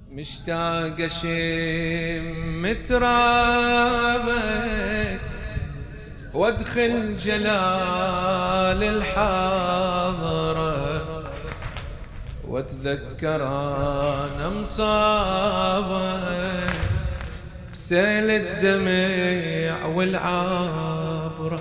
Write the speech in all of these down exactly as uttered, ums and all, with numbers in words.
مشتاق اشم ترابك وادخل جلال الحاضرة واتذكر انا مصابك بسيل الدمع والعبرة.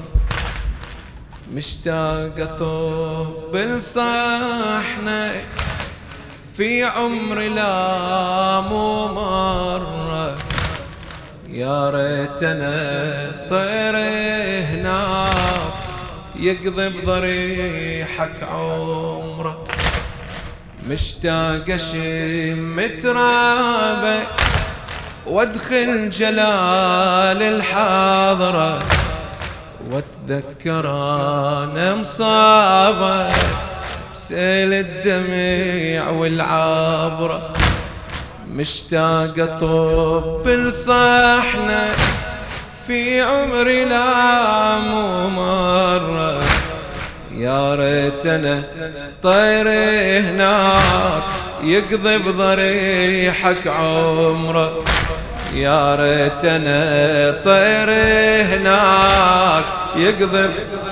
مشتاق اطب الصحنة في عمري لا مو مرة، يا ريتنا طير هناك يقضي بضريحك عمره. مشتاق اشم ترابك وادخل جلال الحاضرة واتذكر انا مصابك بسيل الدمع والعبرة. مشتاق اطب الصحنة في عمري لا مو مرة، يا ريتنا طير هناك يقضي بضريحك عمره. يا ريتنا طير هناك يقضي.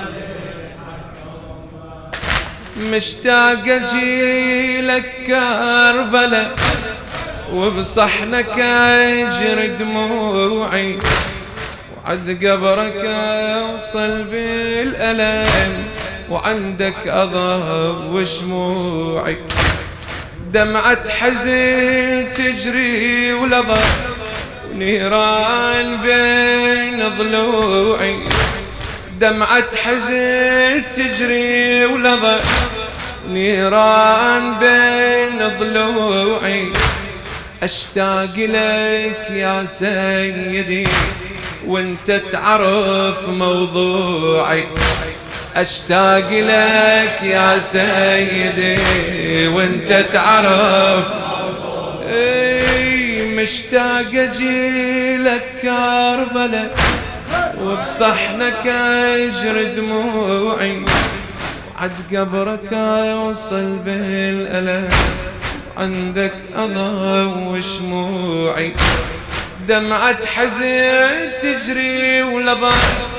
مشتاق اجيلك كربلة وبصحنك اجري دموعي وعد قبرك اوصل بالالم وعندك اضب شموعي. دمعة حزن تجري ولظى ونيران بين ضلوعي. دمعة حزن تجري ولظى نيران بين ضلوعي. اشتاق لك يا سيدي وانت تعرف موضوعي. اشتاق لك يا سيدي وانت تعرف. اي مشتاق اجيلك كربلة وبصحنك اجري دموعي عد قبرك اوصل بالالم عندك اضوي شموعي. دمعة حزن تجري ولظى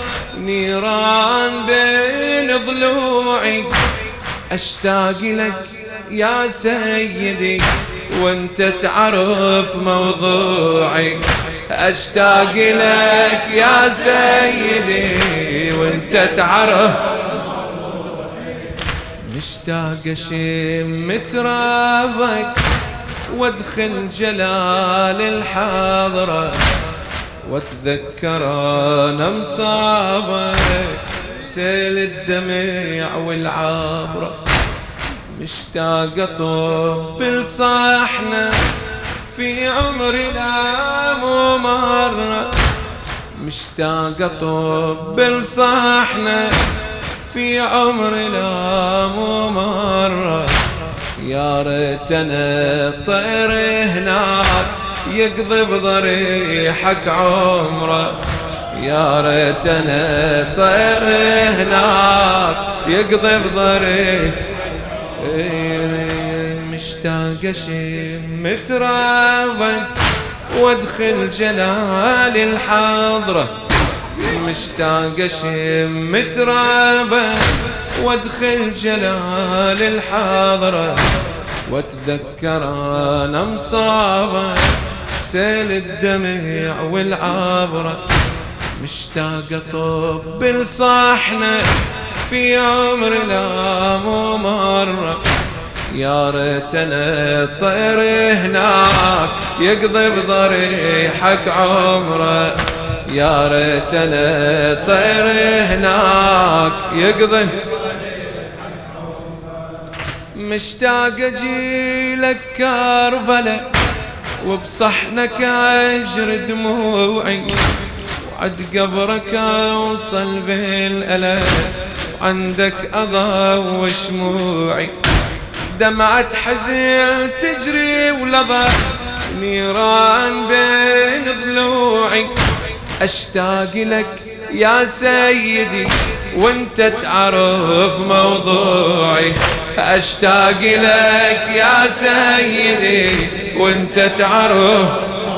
نيران بين ضلوعي. اشتاق لك يا سيدي وانت تعرف موضوعي. اشتاق لك يا سيدي وانت تعرف. مشتاق اشم ترابك وادخل جلال الحاضرة واتذكر انا مصابك بسيل الدمع والعبرة. مشتاق اطب الصحنة في عمري لا مو مرة. مشتاق اطب الصحنة في عمري لا مو مرة، يا ريتنا طير هناك يقضي بضريحك عمره. يا ريتنا طير هناك يقضي بضريح. مشتاق اشم ترابك وادخل جلال الحاضرة. مشتاق اشم ترابك وادخل جلال الحاضرة واتذكر انا مصابك سيل الدمع والعبرة. مشتاق اطب الصحنة في عمري لا مو مرة، يا ريتنا طير هناك يقضي بضريحك عمره. يا ريتنا طير هناك يقضي. مشتاق اجيلك كربلة وبصحنك اجري دموعي وعد قبرك اوصل بالالم وعندك اضوي شموعي. دمعة حزن تجري ولظى نيران بين ضلوعي. اشتاق لك يا سيدي وانت تعرف موضوعي. أشتاق لك يا سيدي وانت تعرف.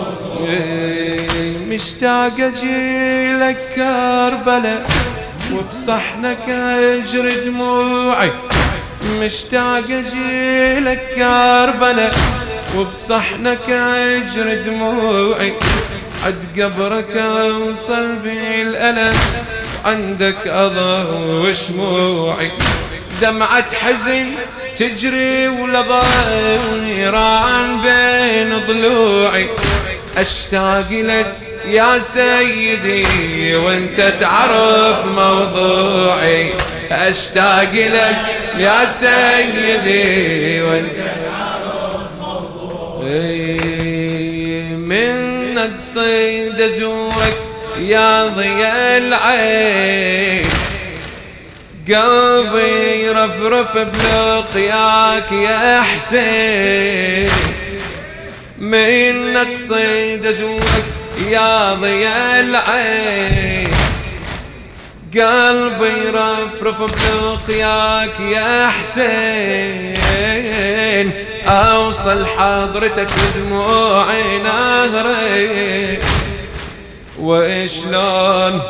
مشتاق أجي لك كربلاء وبصحنك أجري دموعي. مشتاق أجي لك كربلاء وبصحنك أجري دموعي. عد قبرك أوصل بي الألم عندك أضوي شموعي. دمعة حزن تجري ولظى ونيران بين ضلوعي. أشتاق لك يا سيدي وانت تعرف موضوعي. أشتاق لك يا سيدي وانت تعرف موضوعي. منك صيد أزورك يا ضياء العين. قلبي يرفرف بلقياك يا حسين. منك صيد أزورك يا ضياء العين. قلبي يرفرف بلقياك يا حسين. أوصل حضرتك بدموعي نغري. وإشلون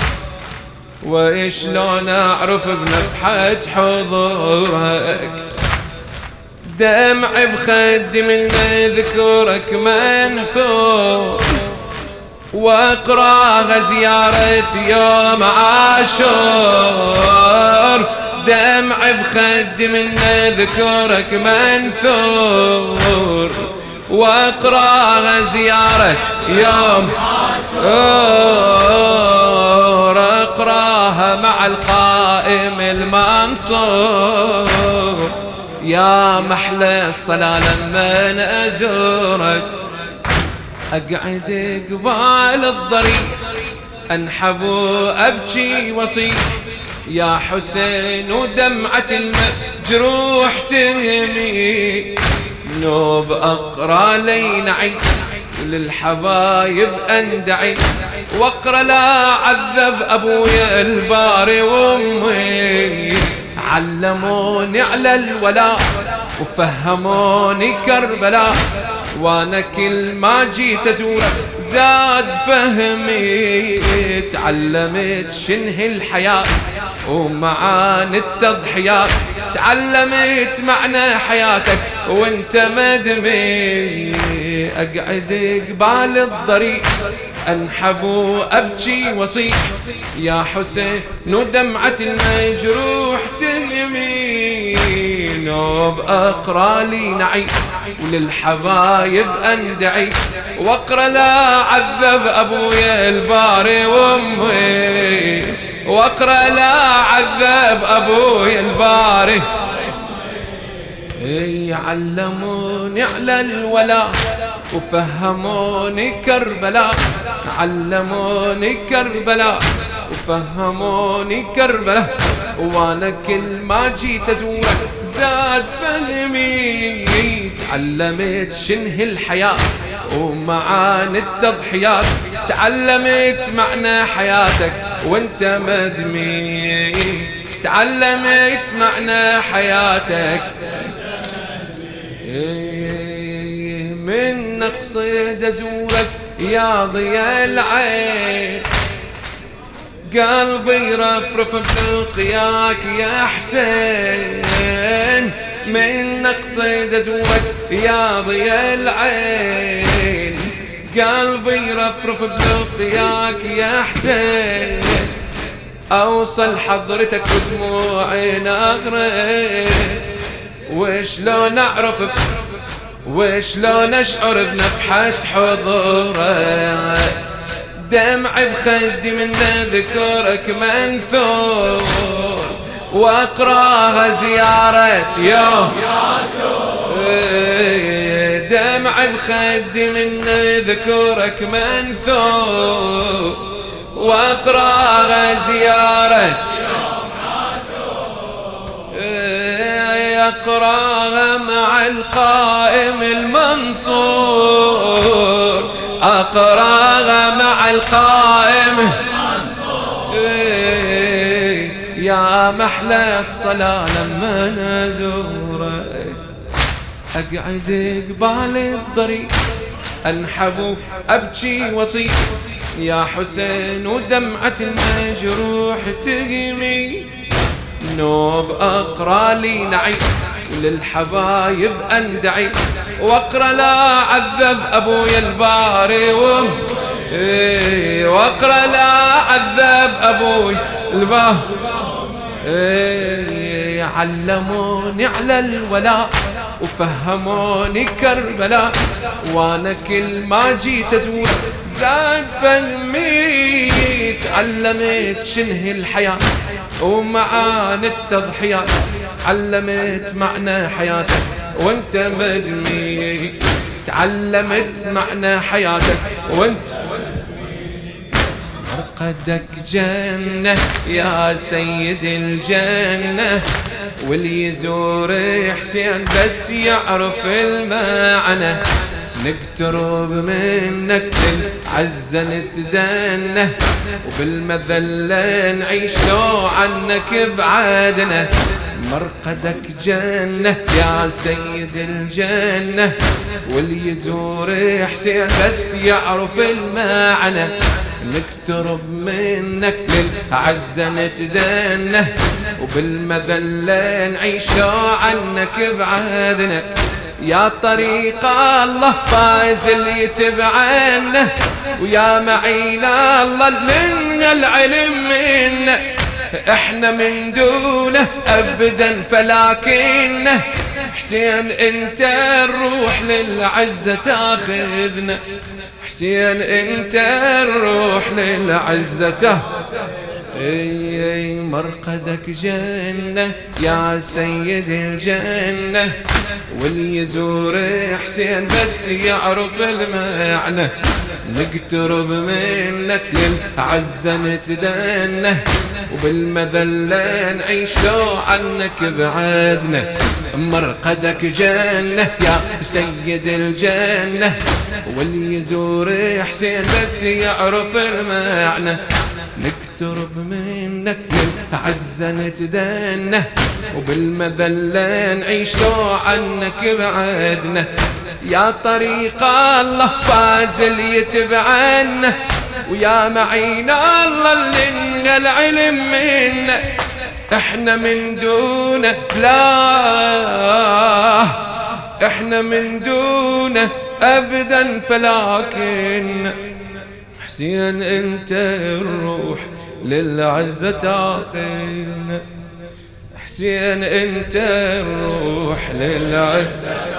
وإشلون أعرف بنفحة حضورك. دمعي بخدي من ذكرك منثور. واقراها زيارة يوم عاشور. دمعي بخدي من ذكرك منثور. واقراها زيارة يوم عاشور. اقراها مع القائم المنصور. يا محلى الصلاة لمن أزورك. أقعد قبال الضريح أنحب وأبكي وصيح. يا حسين ودمعة المجروح تهمي. نوب أقرأ لي نعي وللحبايب أندعي. واقرأ لا عذب أبويا الباري وأمي. علموني على الولاء وفهموني كربلاء. وانا كل ما جيت ازورك زاد فهمي. تعلمت شنه الحياة ومعاني التضحيات. تعلمت معنى حياتك وانت مدمي. اقعد قبال الضريح انحب وابكي وصيح. يا حسين ودمعة المجروح تهمي. نوب اقرا لي نعي وللحبايب اندعي. واقرا لا عذب ابويا الباري وامي. واقرا لا عذب ابويا الباري. علموني على الولاء وفهموني كربلاء. علموني كربلاء وفهموني كربلاء. وانا كل ما جيت ازورك زاد فهمي. تعلمت شنه الحياة ومعاني التضحيات. تعلمت معنى حياتك وانت مدمي. تعلمت معنى حياتك. من نقصد أزورك يا ضياء العين. قلبي يرفرف بلقياك يا حسين. من نقصد أزورك يا ضياء العين. قلبي يرفرف بلقياك يا حسين. أوصل حضرتك ودموعي نغري. وشلون أعرف وشلون أشعر بنفحة حضورك. دمعي بخدي من ذكرك منثور. وأقراها زيارة يوم دمعي بخدي من ذكرك منثور. وأقراها زيارة أقراها مع القائم المنصور. أقراها مع القائم المنصور. يا محلى الصلاة لما نزور. أقعد قبال الطريق أنحب أبكي وصيح يا حسين ودمعة المجروح تهمي نوب أقرأ لي نعي وللحبايب أندعي وأقرأ لا عذب أبويا الباري وم إيه وأقرأ لا عذب أبوي الباري إيه علموني على الولاء وفهموني كربلاء وانا كل ما جيت ازور زاد فهمي تعلمت شنه الحياة ومعاني التضحيات علمت معنى حياتك وانت مدمي تعلمت معنى حياتك وانت مرقدك جنة يا سيد الجنة واللي يزور حسين بس يعرف المعنى نقترب منك للعزة نتدنى وبالمذلة نعيش لو عنك بعادنا مرقدك جنة يا سيد الجنة واللي يزور حسين بس يعرف المعنى نقترب منك للعزة نتدنى وبالمذلة نعيش عنك بعادنا يا طريق الله فاز اللي يتبعنا ويا معين الله من العلم منا احنا من دونه ابدا فلكنه حسين انت الروح للعزة تاخذنا حسين انت الروح للعزة اي اي مرقدك جنة يا سيد الجنة واللي يزور حسين بس يعرف المعنى نقترب منك للعزة نتدنى وبالمذلة نعيش لو عنك بعدنا مرقدك جنة يا سيد الجنة واللي يزور حسين بس يعرف المعنى نقترب منك للعزة نتدنى وبالمذلة نعيش لو عنك بعدنا يا طريق الله فاز اللي يتبعنا ويا معين الله اللي العلم منا احنا من دونه لا احنا من دونه ابدا فلكن حسين انت الروح للعزة تاخذنا حسين انت الروح للعزة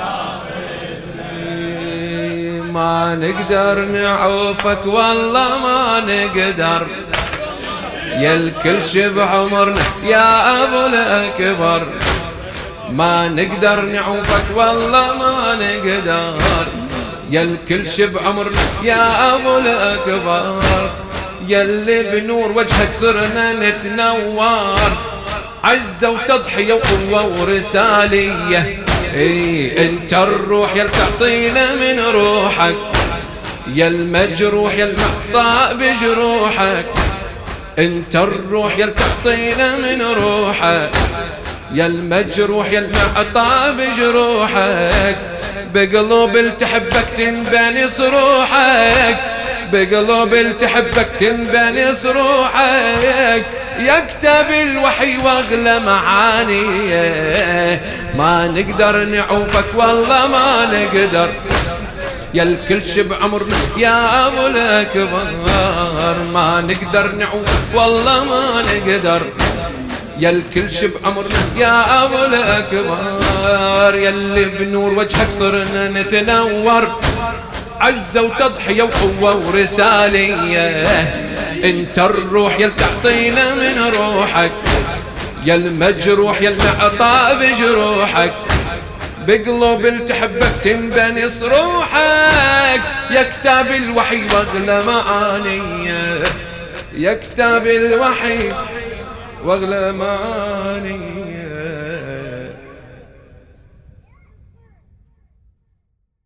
ما نقدر نعوفك والله ما نقدر يا الكل شبع عمرنا يا ابو الاكبر ما نقدر نعوفك والله ما نقدر يا الكل شبع عمرنا يا ابو الاكبر يا اللي بنور وجهك صرنا نتنور عزة وتضحية وقوة ورسالية اي انت الروح يا تعطينا من روحك يا المجروح يا المعطاء بجروحك انت الروح يا تعطينا من روحك يا المجروح يا المعطاء بجروحك بقلوب التحبك تنبني صروحك بقلوب التحبك تنبني صروحك يكتب الوحي واغلى معانيه ما نقدر نعوفك والله ما نقدر يا الكل شبع عمرنا يا ابو الاكبر ما نقدر نعوفك والله ما نقدر يا الكل شبع عمرنا يا ابو الاكبر يا اللي بنور وجهك صرنا نتنور عزة وتضحية وقوة ورسالية انت الروح يا تعطينا من روحك يا المجروح يا المعطاء بجروحك بقلوب التحبك تنبني صروحك يا كتاب الوحي واغلى معانيه يا كتاب الوحي واغلى معانيه